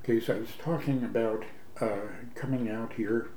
Okay, so I was talking about coming out here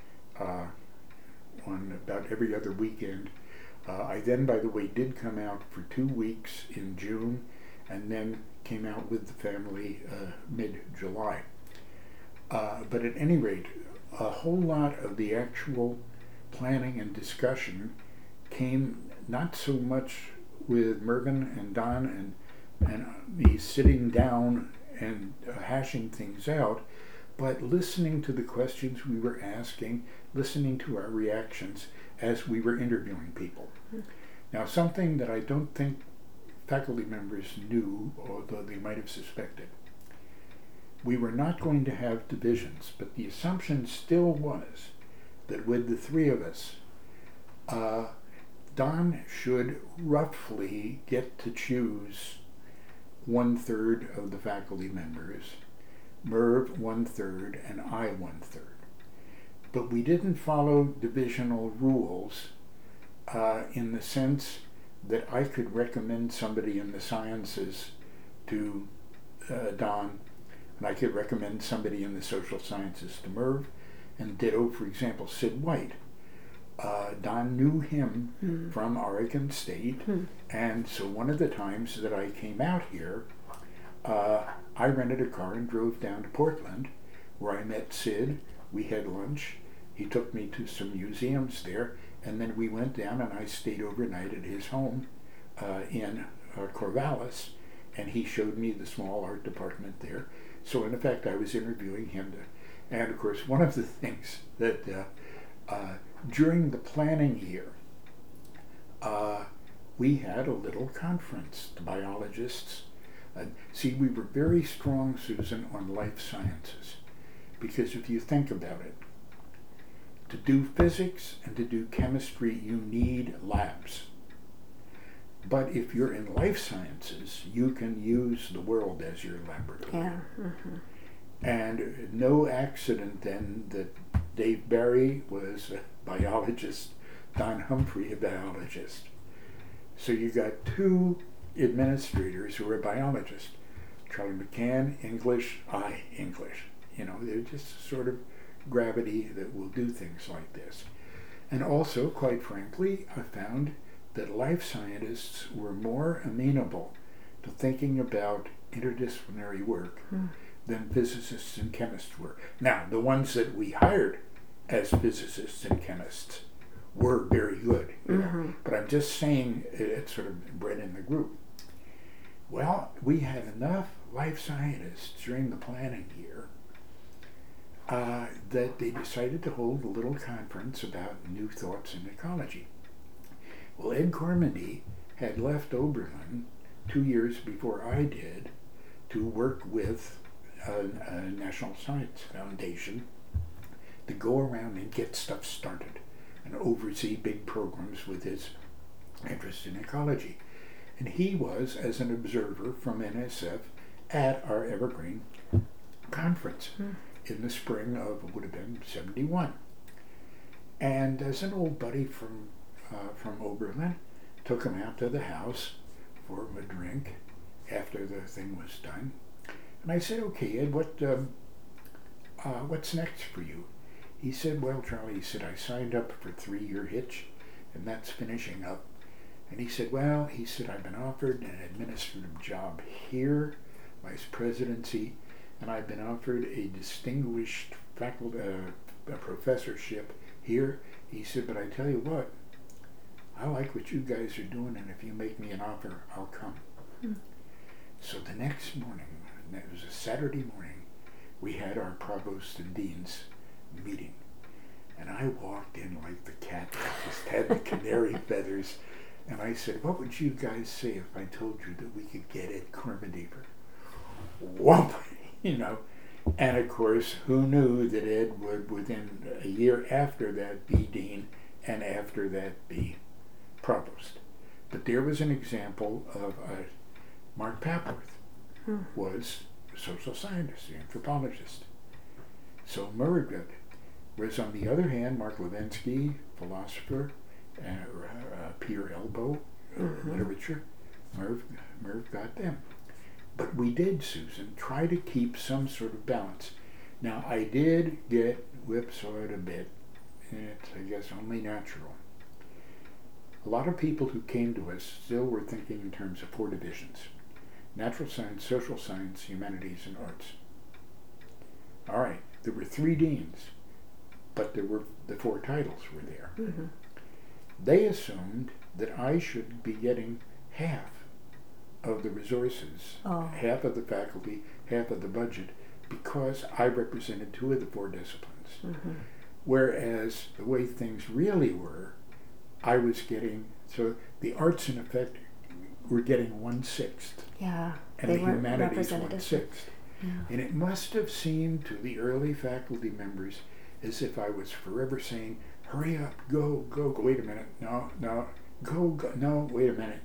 on about every other weekend. I then, by the way, did come out for 2 weeks in June and then came out with the family mid-July. But at any rate, a whole lot of the actual planning and discussion came not so much with Mervyn and Don and me sitting down and hashing things out, but listening to the questions we were asking, listening to our reactions as we were interviewing people. Now, something that I don't think faculty members knew, although they might have suspected. We were not going to have divisions, but the assumption still was that with the three of us, Don should roughly get to choose 1/3 of the faculty members, Merv 1/3, and I 1/3. But we didn't follow divisional rules in the sense that I could recommend somebody in the sciences to Don, and I could recommend somebody in the social sciences to Merv, and ditto, for example, Sid White. Don knew him from Oregon State, and so one of the times that I came out here, I rented a car and drove down to Portland, where I met Sid. We had lunch. He took me to some museums there, and then we went down and I stayed overnight at his home in Corvallis, and he showed me the small art department there. So in effect, I was interviewing him. And of course, one of the things that during the planning year, we had a little conference, the biologists. See, we were very strong, Susan, on life sciences, because if you think about it, to do physics and to do chemistry, you need labs. But if you're in life sciences, you can use the world as your laboratory. Yeah. Mm-hmm. And no accident then that Dave Barry was a biologist, Don Humphrey a biologist. So you got two administrators who are biologists. Charlie McCann, English, I, English. You know, they're just sort of gravity that will do things like this. And also, quite frankly, I found that life scientists were more amenable to thinking about interdisciplinary work than physicists and chemists were. Now, the ones that we hired as physicists and chemists were very good, you know, but I'm just saying it's sort of bred in the group. Well, we had enough life scientists during the planning year that they decided to hold a little conference about new thoughts in ecology. Well, Ed Cormody had left Oberlin 2 years before I did to work with a National Science Foundation to go around and get stuff started and oversee big programs with his interest in ecology. And he was, as an observer from NSF, at our Evergreen conference in the spring of, would have been 71. And as an old buddy from Oberlin, took him out to the house for a drink after the thing was done. And I said, okay, Ed, what's next for you? He said, well, Charlie, he said, I signed up for a 3-year hitch, and that's finishing up. And he said, well, he said, I've been offered an administrative job here, vice presidency, and I've been offered a distinguished faculty, a professorship here. He said, but I tell you what, I like what you guys are doing, and if you make me an offer, I'll come. So the next morning, and it was a Saturday morning, we had our provost and dean's meeting. And I walked in like the cat that just had the canary feathers. And I said, what would you guys say if I told you that we could get Ed Cormody for whoop, you know? And of course, who knew that Ed would, within a year after that, be dean, and after that be provost. But there was an example of Mark Papworth was a social scientist, an anthropologist. So Merv, whereas on the other hand, Mark Levensky, philosopher, Peter Elbow, literature, Merv got them. But we did, Susan, try to keep some sort of balance. Now, I did get whipsawed a bit, and it's, I guess, only natural. A lot of people who came to us still were thinking in terms of 4 divisions: natural science, social science, humanities, and arts. All right, there were 3 deans, but there were the 4 titles were there. Mm-hmm. They assumed that I should be getting half of the resources, half of the faculty, half of the budget, because I represented 2 of the 4 disciplines. Mm-hmm. Whereas the way things really were, I was getting, so the arts in effect were getting 1/6. Yeah, And they the weren't humanities represented. 1/6. Yeah. And it must have seemed to the early faculty members as if I was forever saying, hurry up, go, wait a minute, no, go, no, wait a minute.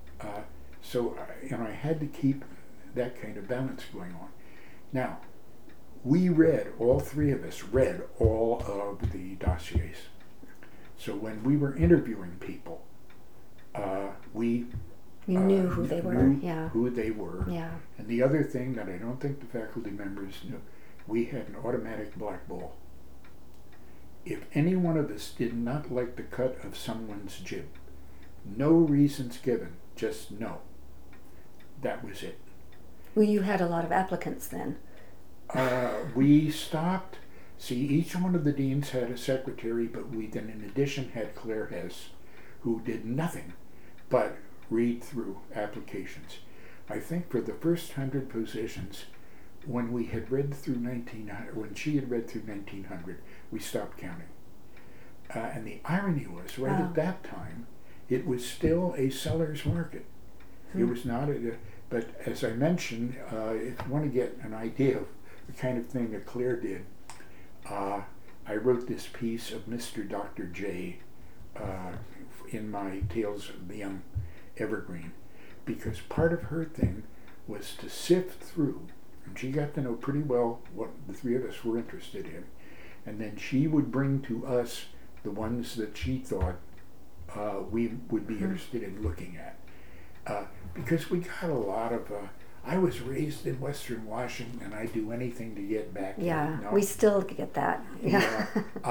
So I had to keep that kind of balance going on. Now, we read, all 3 of us read all of the dossiers. So when we were interviewing people, we You knew who they were, yeah. Who they were. Yeah. And the other thing that I don't think the faculty members knew, we had an automatic black ball. If any one of us did not like the cut of someone's jib, no reasons given, just no. That was it. Well, you had a lot of applicants then. We stopped. See, each one of the deans had a secretary, but we then in addition had Claire Hess, who did nothing but read through applications. I think for the first 100 positions, when we had read through 1900, when she had read through 1900, we stopped counting. And the irony was, right at that time, it was still a seller's market. It was not but as I mentioned, if you want to get an idea of the kind of thing that Claire did, I wrote this piece of Mr. Dr. J in my Tales of the Young Evergreen, because part of her thing was to sift through, and she got to know pretty well what the 3 of us were interested in, and then she would bring to us the ones that she thought we would be interested in looking at. Because we got a lot of, I was raised in Western Washington and I'd do anything to get back. Yeah, we still get that. Yeah.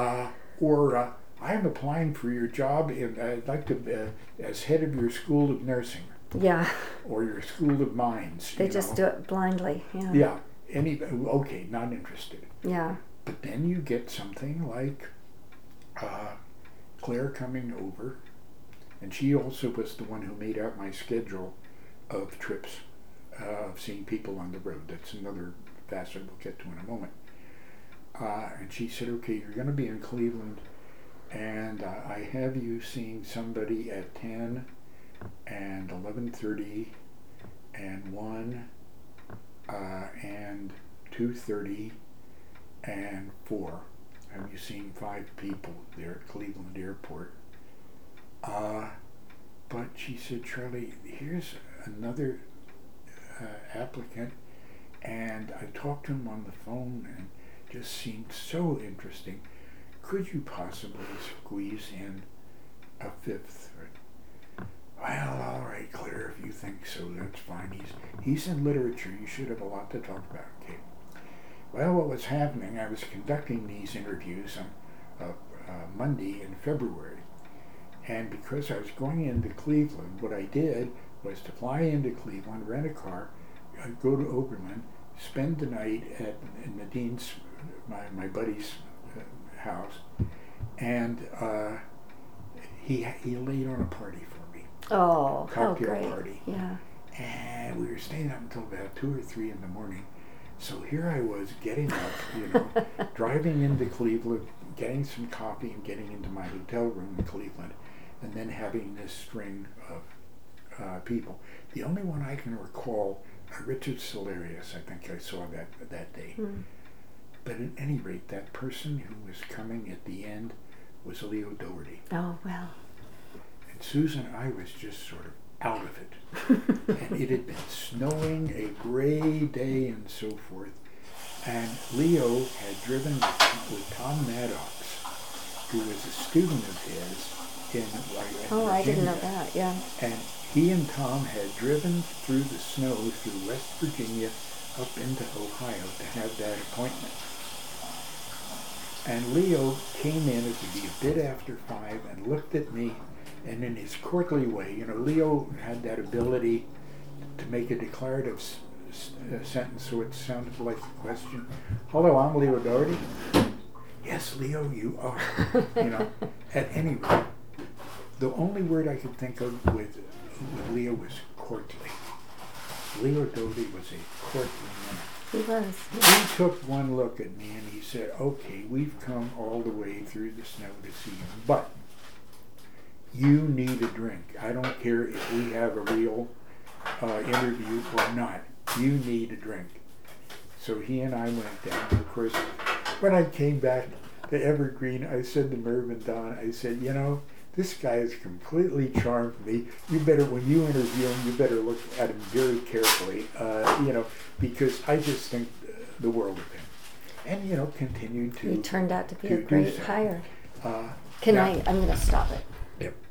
Or I'm applying for your job and I'd like to, as head of your school of nursing. Yeah. Or your school of mines. They just do it blindly. Yeah. Yeah. Okay, not interested. Yeah. But then you get something like Claire coming over. And she also was the one who made out my schedule of trips, of seeing people on the road. That's another facet we'll get to in a moment. And she said, okay, you're going to be in Cleveland, and I have you seeing somebody at 10 and 11:30 and 1 and 2:30 and 4. Have you seen 5 people there at Cleveland Airport? But she said, Charlie, here's another applicant, and I talked to him on the phone and just seemed so interesting. Could you possibly squeeze in a 5th? Well, all right, Claire, if you think so, that's fine. He's in literature. You should have a lot to talk about. Okay. Well, what was happening, I was conducting these interviews on Monday in February. And because I was going into Cleveland, what I did was to fly into Cleveland, rent a car, go to Oberlin, spend the night in the dean's, my buddy's house, and he laid on a party for me. Oh, how cocktail great. Party. Yeah. And we were staying up until about 2 or 3 in the morning. So here I was getting up, driving into Cleveland, getting some coffee and getting into my hotel room in Cleveland, and then having this string of people. The only one I can recall, Richard Solarius, I think I saw that day. Mm. But at any rate, that person who was coming at the end was Leo Doherty. Oh, well. And Susan, I was just sort of out of it. And it had been snowing, a gray day and so forth. And Leo had driven with Tom Maddox, who was a student of his in I didn't know that, yeah. And He and Tom had driven through the snow through West Virginia up into Ohio to have that appointment. And Leo came in, it would be a bit after 5, and looked at me, and in his courtly way, you know, Leo had that ability to make a declarative sentence so it sounded like a question. Hello, I'm Leo Doherty. Yes, Leo, you are. You know, at any rate, the only word I could think of with Leo was courtly. Leo Doherty was a courtly man. He was. He took one look at me and he said, okay, we've come all the way through the snow to see you, but you need a drink. I don't care if we have a real interview or not. You need a drink. So he and I went down. Of course, when I came back to Evergreen, I said to Merv and Don, I said, you know, this guy has completely charmed me. You better, when you interview him, you better look at him very carefully, you know, because I just think the world of him. And, you know, continued to... He turned out to be a great so. hire. Now, I'm going to stop it. Yep.